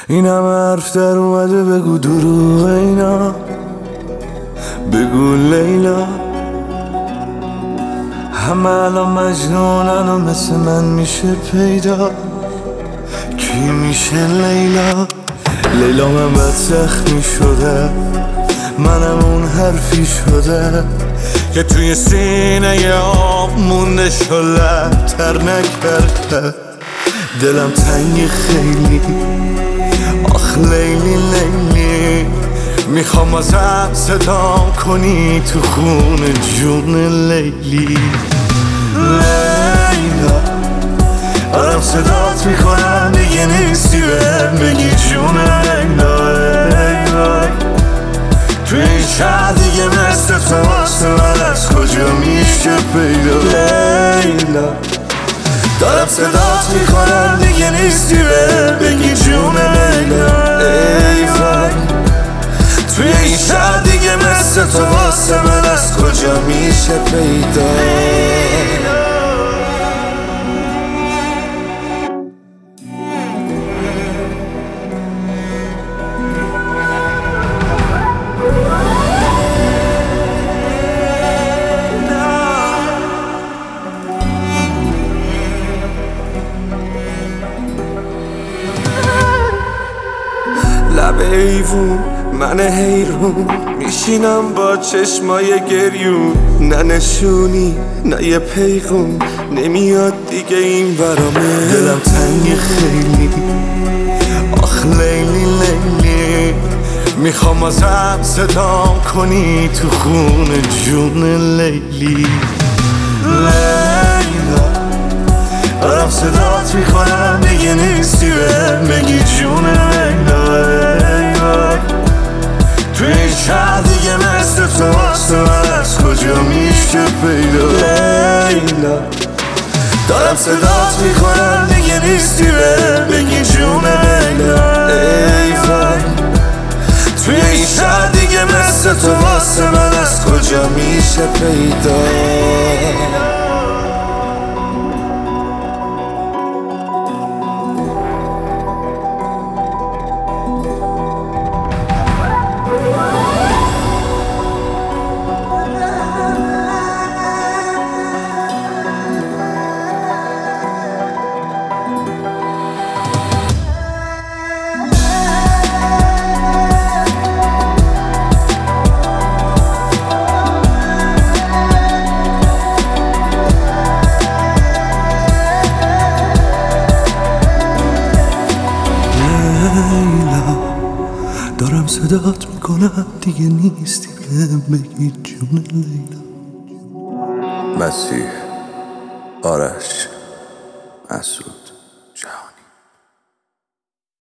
این همه حرف در اومده بگو دروغ اینا، بگو لیلا. همه الان مجنونن و مثل من میشه پیدا، کی میشه لیلا؟ لیلا من بد زخمی شده، منم اون حرفی شده که توی سینه آب مونده شلتر نکرده. دلم تنگ خیلی، آخ لیلی لیلی، میخوام ازم صدا کنی تو خون جون لیلی. لیلا دارم صدات میکنم دیگه نیستی بهم بگی جون لیلا. لیلا توی این شهر دیگه مثل تو واسه من از کجا میشه پیدا؟ لیلا دارم صدات میکنم دیگه نیستی بهم بگی جون لیلا. ای وای توی این شهر دیگه مثل تو واسه من از کجا میشه پیدا؟ لب ایوون من حیرون میشینم با چشمای گریون، نه نشونی نه یه پیغون نمیاد دیگه این برامه. دلم تنگ خیلی، آخ لیلی لیلی، میخوام ازم صدا کنی تو خون جون لیلی. لیلا دارم صدات میکنم دیگه نیستی بهم بگی جون لیلا. توی این شهر دیگه مثل تو واسه من از کجا میشه پیدا؟ لیلا دارم صدات میکنم دیگه نیستی بهم بگی جون لیلا. ای وای توی این شهر دیگه مثل تو واسه من از کجا میشه پیدا؟ دارم صدات میکنم دیگه نیستی بهم بگی جون لیلا. مسیح، آرش، مسعود.